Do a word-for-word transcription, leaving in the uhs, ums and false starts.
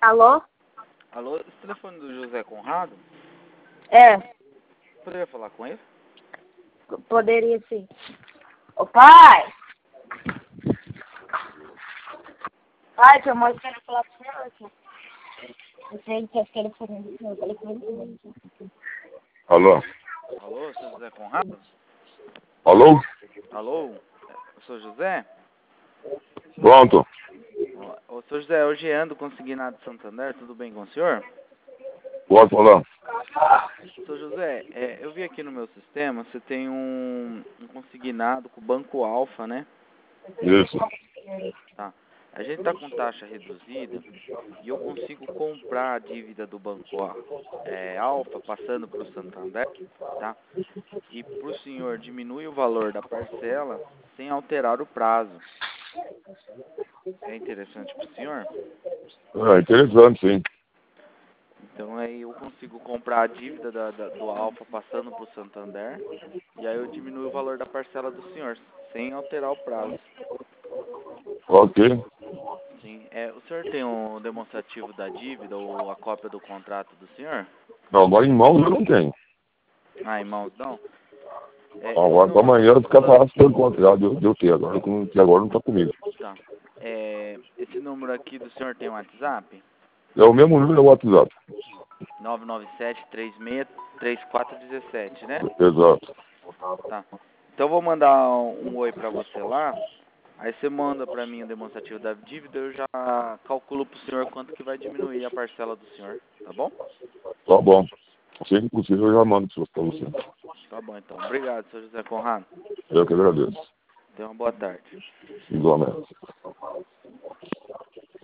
Alô? Alô, esse telefone do José Conrado? É, Poderia falar com ele? poderia sim. Ô pai! Pai, seu irmão quer falar com o senhor aqui. Eu sei que quer falar com o senhor. Eu falei com ele. Alô? Alô, seu José Conrado? Alô? Alô, eu sou José? Pronto. Ô, ô, seu José, hoje ando consignado de Santander, tudo bem com o senhor? Pode falar. Seu José, é, eu vi aqui no meu sistema, você tem um, um consignado com o Banco Alfa, né? Isso. Tá. A gente tá com taxa reduzida e eu consigo comprar a dívida do Banco A- é, Alfa passando para o Santander, tá? E para o senhor diminui o valor da parcela sem alterar o prazo. É interessante para o senhor? É interessante, sim. Então aí eu consigo comprar a dívida da, da- do Alfa passando para o Santander e aí eu diminuo o valor da parcela do senhor, sem alterar o prazo. Ok. Sim. É, o senhor tem um demonstrativo da dívida ou a cópia do contrato do senhor? Não, agora em mãos eu não tenho. Ah, irmãos, não? É, esse Agora para número que eu amanhã tô fica falando... fácil pelo contrato. Deu, deu ter. Agora, com- que agora não está comigo. Tá. É, esse número aqui do senhor tem um WhatsApp? É o mesmo número do WhatsApp. nove nove sete, três seis, três quatro um sete, né? Exato. Tá. Então eu vou mandar um, um oi pra você lá. Aí você manda pra mim o demonstrativo da dívida, eu já calculo pro senhor quanto que vai diminuir a parcela do senhor, tá bom? Tá bom. Assim que possível eu já mando isso para você. Tá bom então. Obrigado, senhor José Conrado. Eu que agradeço. Tenha uma boa tarde. Igualmente.